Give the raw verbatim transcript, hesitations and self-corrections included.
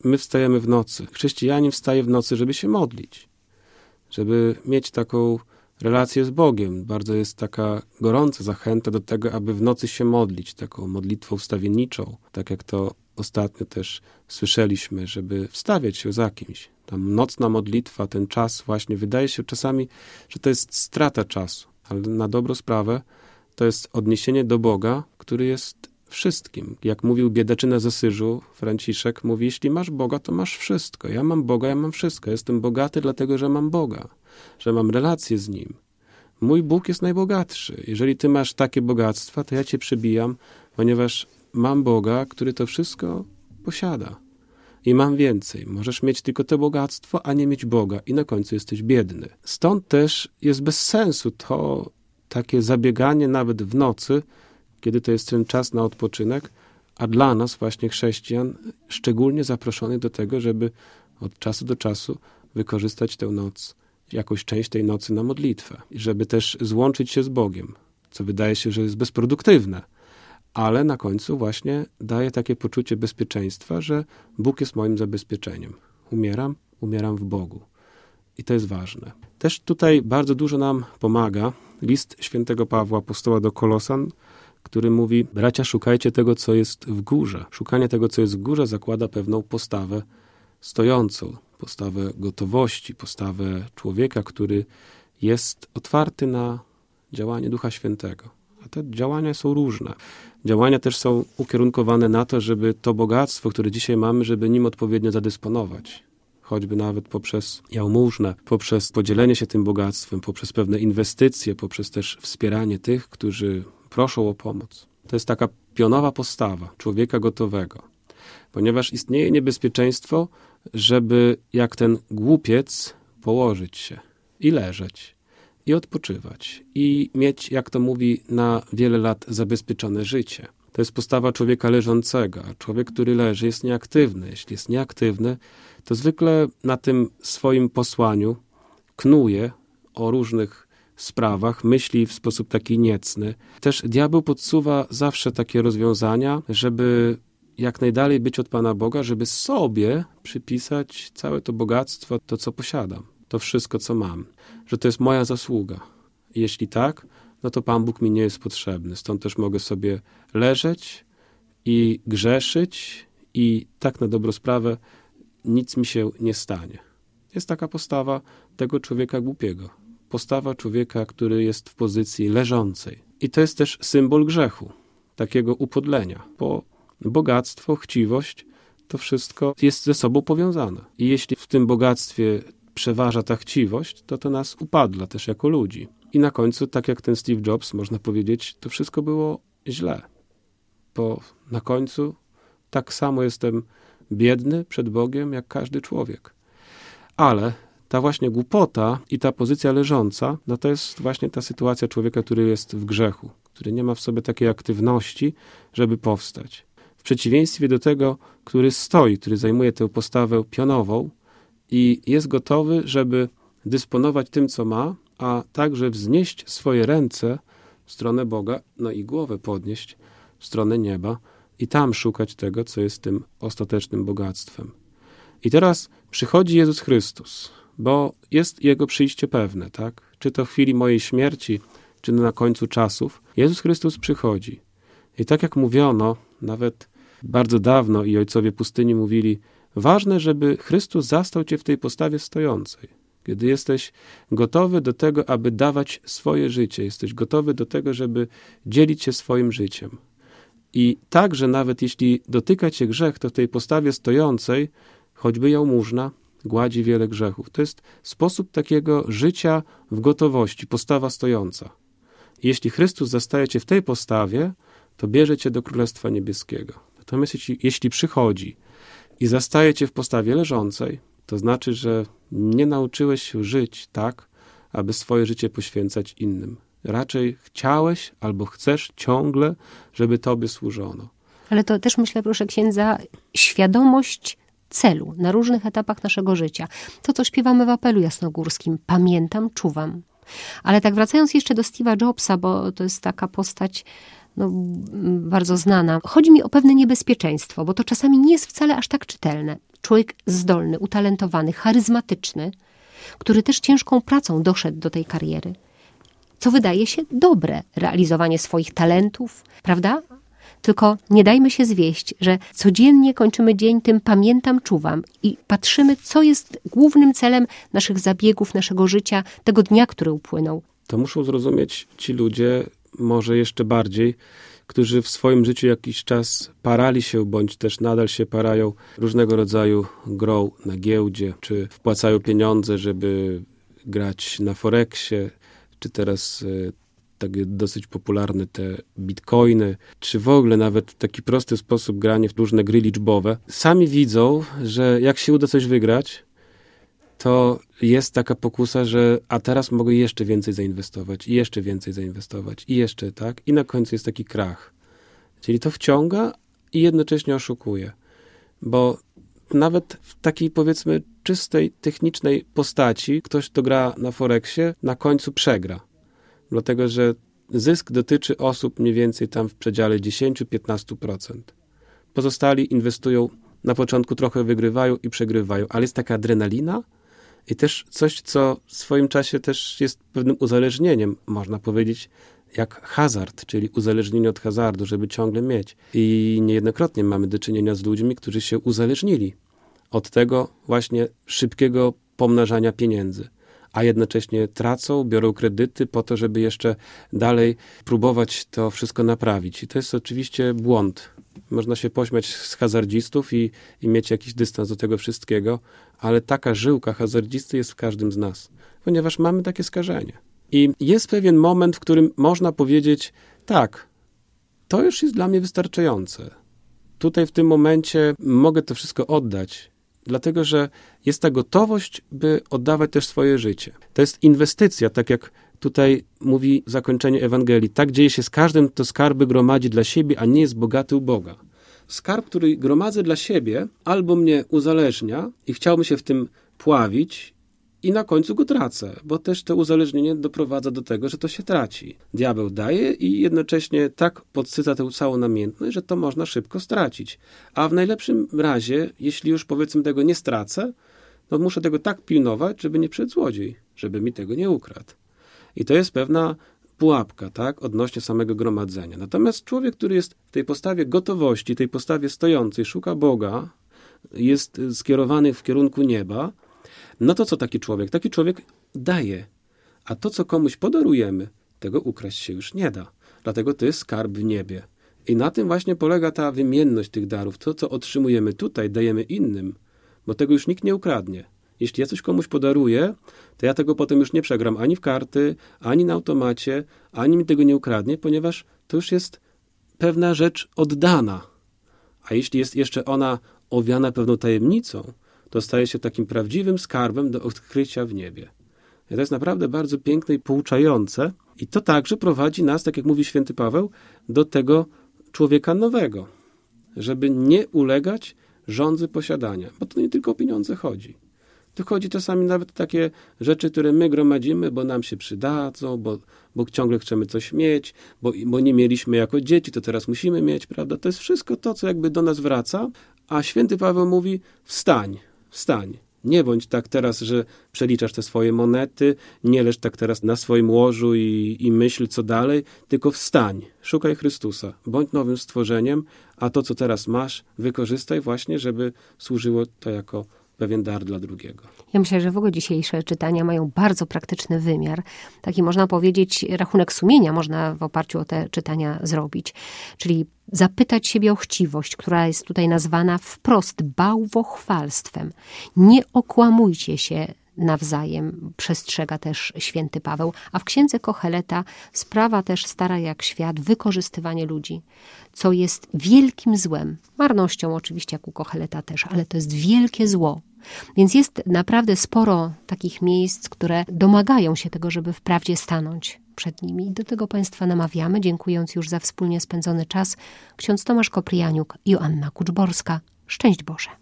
my wstajemy w nocy. Chrześcijanin wstaje w nocy, żeby się modlić, żeby mieć taką relację z Bogiem. Bardzo jest taka gorąca zachęta do tego, aby w nocy się modlić, taką modlitwą wstawienniczą, tak jak to ostatnio też słyszeliśmy, żeby wstawiać się za kimś. Ta nocna modlitwa, ten czas właśnie, wydaje się czasami, że to jest strata czasu, ale na dobrą sprawę to jest odniesienie do Boga, który jest wszystkim. Jak mówił biedaczyna z Asyżu, Franciszek mówi, jeśli masz Boga, to masz wszystko. Ja mam Boga, ja mam wszystko. Jestem bogaty dlatego, że mam Boga, że mam relację z Nim. Mój Bóg jest najbogatszy. Jeżeli ty masz takie bogactwa, to ja cię przebijam, ponieważ mam Boga, który to wszystko posiada. I mam więcej. Możesz mieć tylko to bogactwo, a nie mieć Boga. I na końcu jesteś biedny. Stąd też jest bez sensu to takie zabieganie nawet w nocy, kiedy to jest ten czas na odpoczynek, a dla nas właśnie chrześcijan szczególnie zaproszonych do tego, żeby od czasu do czasu wykorzystać tę noc, jakąś część tej nocy na modlitwę. I żeby też złączyć się z Bogiem, co wydaje się, że jest bezproduktywne, ale na końcu właśnie daje takie poczucie bezpieczeństwa, że Bóg jest moim zabezpieczeniem. Umieram, umieram w Bogu. I to jest ważne. Też tutaj bardzo dużo nam pomaga list świętego Pawła, apostoła do Kolosan, który mówi, bracia, szukajcie tego, co jest w górze. Szukanie tego, co jest w górze, zakłada pewną postawę stojącą, postawę gotowości, postawę człowieka, który jest otwarty na działanie Ducha Świętego. A te działania są różne. Działania też są ukierunkowane na to, żeby to bogactwo, które dzisiaj mamy, żeby nim odpowiednio zadysponować. Choćby nawet poprzez jałmużnę, poprzez podzielenie się tym bogactwem, poprzez pewne inwestycje, poprzez też wspieranie tych, którzy proszą o pomoc. To jest taka pionowa postawa człowieka gotowego. Ponieważ istnieje niebezpieczeństwo, żeby jak ten głupiec położyć się i leżeć, i odpoczywać, i mieć, jak to mówi, na wiele lat zabezpieczone życie. To jest postawa człowieka leżącego. Człowiek, który leży, jest nieaktywny. Jeśli jest nieaktywny, to zwykle na tym swoim posłaniu knuje o różnych sprawach, myśli w sposób taki niecny. Też diabeł podsuwa zawsze takie rozwiązania, żeby jak najdalej być od Pana Boga, żeby sobie przypisać całe to bogactwo, to co posiadam, to wszystko, co mam, że to jest moja zasługa. I jeśli tak, no to Pan Bóg mi nie jest potrzebny. Stąd też mogę sobie leżeć i grzeszyć i tak na dobrą sprawę nic mi się nie stanie. Jest taka postawa tego człowieka głupiego. Postawa człowieka, który jest w pozycji leżącej. I to jest też symbol grzechu, takiego upodlenia, bo bogactwo, chciwość, to wszystko jest ze sobą powiązane. I jeśli w tym bogactwie przeważa ta chciwość, to to nas upadla też jako ludzi. I na końcu, tak jak ten Steve Jobs, można powiedzieć, to wszystko było źle. Bo na końcu tak samo jestem biedny przed Bogiem, jak każdy człowiek. Ale ta właśnie głupota i ta pozycja leżąca, no to jest właśnie ta sytuacja człowieka, który jest w grzechu, który nie ma w sobie takiej aktywności, żeby powstać. W przeciwieństwie do tego, który stoi, który zajmuje tę postawę pionową i jest gotowy, żeby dysponować tym, co ma, a także wznieść swoje ręce w stronę Boga, no i głowę podnieść w stronę nieba i tam szukać tego, co jest tym ostatecznym bogactwem. I teraz przychodzi Jezus Chrystus, bo jest Jego przyjście pewne, tak? Czy to w chwili mojej śmierci, czy na końcu czasów. Jezus Chrystus przychodzi. I tak jak mówiono, nawet bardzo dawno i ojcowie pustyni mówili, ważne, żeby Chrystus zastał cię w tej postawie stojącej. Kiedy jesteś gotowy do tego, aby dawać swoje życie, jesteś gotowy do tego, żeby dzielić się swoim życiem. I także nawet jeśli dotyka cię grzech, to w tej postawie stojącej, choćby jałmużna, gładzi wiele grzechów. To jest sposób takiego życia w gotowości, postawa stojąca. Jeśli Chrystus zastaje cię w tej postawie, to bierze cię do Królestwa Niebieskiego. Natomiast jeśli, jeśli przychodzi i zastaje cię w postawie leżącej, to znaczy, że nie nauczyłeś się żyć tak, aby swoje życie poświęcać innym. Raczej chciałeś albo chcesz ciągle, żeby tobie służono. Ale to też myślę, proszę księdza, świadomość celu na różnych etapach naszego życia. To, co śpiewamy w apelu jasnogórskim. Pamiętam, czuwam. Ale tak wracając jeszcze do Steve'a Jobsa, bo to jest taka postać no, bardzo znana. Chodzi mi o pewne niebezpieczeństwo, bo to czasami nie jest wcale aż tak czytelne. człowiek zdolny, utalentowany, charyzmatyczny, który też ciężką pracą doszedł do tej kariery, co wydaje się dobre, realizowanie swoich talentów, prawda? Tylko nie dajmy się zwieść, że codziennie kończymy dzień tym pamiętam, czuwam i patrzymy, co jest głównym celem naszych zabiegów, naszego życia, tego dnia, który upłynął. To muszą zrozumieć ci ludzie, może jeszcze bardziej, którzy w swoim życiu jakiś czas parali się, bądź też nadal się parają różnego rodzaju grą na giełdzie, czy wpłacają pieniądze, żeby grać na Forexie, czy teraz takie dosyć popularne te bitcoiny, czy w ogóle nawet w taki prosty sposób granie w różne gry liczbowe. Sami widzą, że jak się uda coś wygrać, to jest taka pokusa, że a teraz mogę jeszcze więcej zainwestować, i jeszcze więcej zainwestować, i jeszcze, tak? I na końcu jest taki krach. Czyli to wciąga i jednocześnie oszukuje. Bo nawet w takiej, powiedzmy, czystej, technicznej postaci ktoś, kto gra na Forexie, na końcu przegra. Dlatego, że zysk dotyczy osób mniej więcej tam w przedziale dziesięć do piętnastu procent. Pozostali inwestują, na początku trochę wygrywają i przegrywają, ale jest taka adrenalina i też coś, co w swoim czasie też jest pewnym uzależnieniem, można powiedzieć, jak hazard, czyli uzależnienie od hazardu, żeby ciągle mieć. I niejednokrotnie mamy do czynienia z ludźmi, którzy się uzależnili od tego właśnie szybkiego pomnażania pieniędzy, a jednocześnie tracą, biorą kredyty po to, żeby jeszcze dalej próbować to wszystko naprawić. I to jest oczywiście błąd. Można się pośmiać z hazardzistów i, i mieć jakiś dystans do tego wszystkiego, ale taka żyłka hazardzisty jest w każdym z nas, ponieważ mamy takie skażenie. I jest pewien moment, w którym można powiedzieć, tak, to już jest dla mnie wystarczające. Tutaj w tym momencie mogę to wszystko oddać, dlatego że jest ta gotowość, by oddawać też swoje życie. To jest inwestycja, tak jak tutaj mówi zakończenie Ewangelii. Tak dzieje się z każdym, kto skarby gromadzi dla siebie, a nie jest bogaty u Boga. Skarb, który gromadzę dla siebie, albo mnie uzależnia i chciałbym się w tym pławić i na końcu go tracę, bo też to uzależnienie doprowadza do tego, że to się traci. Diabeł daje i jednocześnie tak podsyca tę całą namiętność, że to można szybko stracić. A w najlepszym razie, jeśli już powiedzmy tego nie stracę, to muszę tego tak pilnować, żeby nie przyszedł złodziej, żeby mi tego nie ukradł. I to jest pewna pułapka, tak, odnośnie samego gromadzenia. Natomiast człowiek, który jest w tej postawie gotowości, tej postawie stojącej, szuka Boga, jest skierowany w kierunku nieba, no to co taki człowiek? Taki człowiek daje. A to, co komuś podarujemy, tego ukraść się już nie da. Dlatego to jest skarb w niebie. I na tym właśnie polega ta wymienność tych darów. To, co otrzymujemy tutaj, dajemy innym, bo tego już nikt nie ukradnie. Jeśli ja coś komuś podaruję, to ja tego potem już nie przegram ani w karty, ani na automacie, ani mi tego nie ukradnie, ponieważ to już jest pewna rzecz oddana. A jeśli jest jeszcze ona owiana pewną tajemnicą, to staje się takim prawdziwym skarbem do odkrycia w niebie. I to jest naprawdę bardzo piękne i pouczające. I to także prowadzi nas, tak jak mówi święty Paweł, do tego człowieka nowego. Żeby nie ulegać żądzy posiadania. Bo to nie tylko o pieniądze chodzi. Tu chodzi czasami nawet o takie rzeczy, które my gromadzimy, bo nam się przydadzą, bo, bo ciągle chcemy coś mieć, bo, bo nie mieliśmy jako dzieci, to teraz musimy mieć, prawda? To jest wszystko to, co jakby do nas wraca, a święty Paweł mówi, wstań, wstań. Nie bądź tak teraz, że przeliczasz te swoje monety, nie leż tak teraz na swoim łożu i, i myśl, co dalej, tylko wstań, szukaj Chrystusa, bądź nowym stworzeniem, a to, co teraz masz, wykorzystaj właśnie, żeby służyło to jako pewien dar dla drugiego. Ja myślę, że w ogóle dzisiejsze czytania mają bardzo praktyczny wymiar. Taki można powiedzieć, rachunek sumienia można w oparciu o te czytania zrobić. Czyli zapytać siebie o chciwość, która jest tutaj nazwana wprost bałwochwalstwem. Nie okłamujcie się nawzajem, przestrzega też święty Paweł. A w księdze Kocheleta sprawa też stara jak świat wykorzystywanie ludzi, co jest wielkim złem. Marnością oczywiście, jak u Kocheleta też, ale to jest wielkie zło. Więc jest naprawdę sporo takich miejsc, które domagają się tego, żeby wprawdzie stanąć przed nimi. I do tego Państwa namawiamy, dziękując już za wspólnie spędzony czas. Ksiądz Tomasz Koprianiuk i Joanna Kuczborska. Szczęść Boże.